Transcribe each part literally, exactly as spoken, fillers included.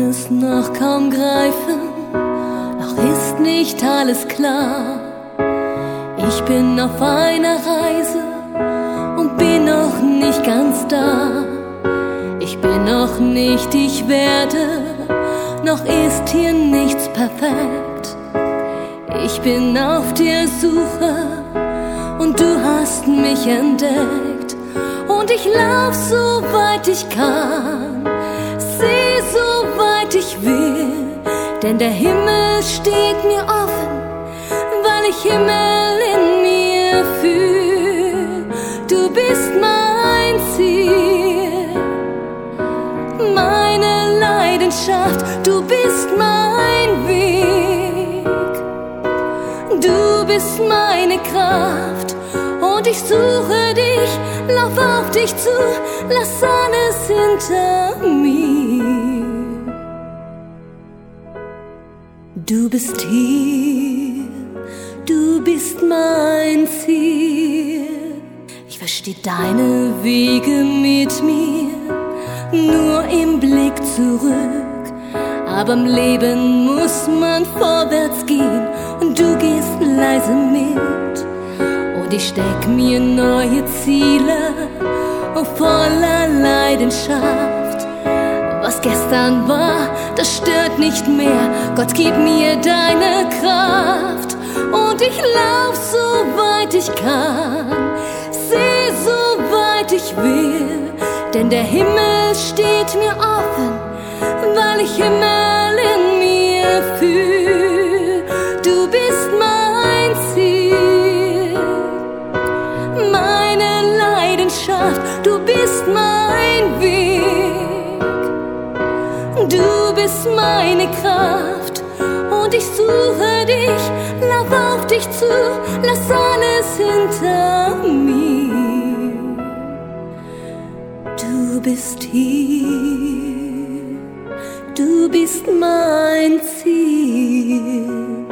es noch kaum greifen, noch ist nicht alles klar. Ich bin auf einer Reise und bin noch nicht ganz da. Ich bin noch nicht, ich werde, noch ist hier nichts perfekt. Ich bin auf der Suche und du hast mich entdeckt. Und ich lauf so weit ich kann, seh so weit ich will, denn der Himmel steht mir offen, weil ich Himmel in mir fühl. Du bist mein Ziel, meine Leidenschaft, du bist mein Weg. Du bist meine Kraft und ich suche dich, lauf auf dich zu, lass alles hinter mir. Du bist hier, du bist mein Ziel. Ich versteh deine Wege mit mir, nur im Blick zurück. Aber im Leben muss man vorwärts gehen und du gehst leise mit. Und ich steck mir neue Ziele voller Leidenschaft. Was gestern war, das stört nicht mehr. Gott, gib mir deine Kraft. Und ich lauf so weit ich kann, seh so weit ich will, denn der Himmel steht mir offen, weil ich Himmel in mir fühl. Du bist mein Ziel, meine Leidenschaft, du bist mein Weg. Du bist meine Kraft und ich suche dich, lauf auf dich zu, lass alles hinter mir. Du bist hier, du bist mein Ziel.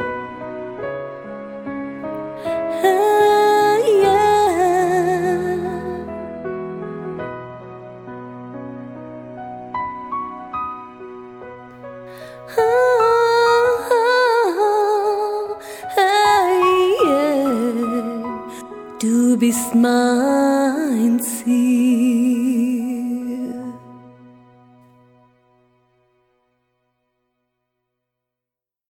Ah, yeah. Oh, oh, hey, yeah. Du bist mein Ziel.